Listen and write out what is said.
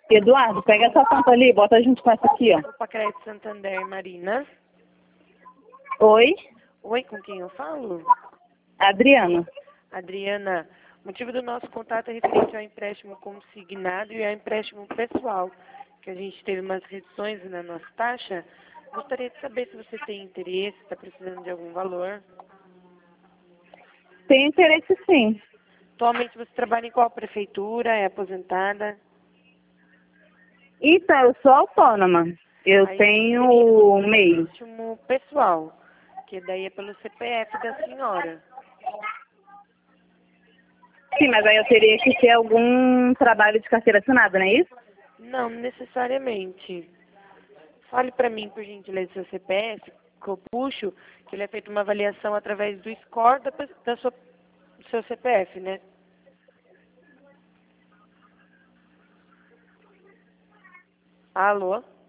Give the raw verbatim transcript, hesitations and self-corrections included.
Eduardo, pega essa conta ali, bota junto com essa aqui, ó. Opa, Crédito Santander, Marina. Oi, Oi, com quem eu falo? Adriana. Adriana, o motivo do nosso contato é referente ao empréstimo consignado e ao empréstimo pessoal, que a gente teve umas reduções na nossa taxa. Gostaria de saber se você tem interesse, está precisando de algum valor. Tem interesse sim. Atualmente você trabalha em qual prefeitura? É aposentada? Então, eu sou autônoma. Eu Aí tenho seria o um MEI. empréstimo pessoal, que daí é pelo C P F da senhora. Sim, mas aí eu teria que ter algum trabalho de carteira assinada, não é isso? Não necessariamente. Fale para mim, por gentileza, seu C P F, que eu puxo, que ele é feito uma avaliação através do score da, pe- da sua, do seu C P F, né? Alô?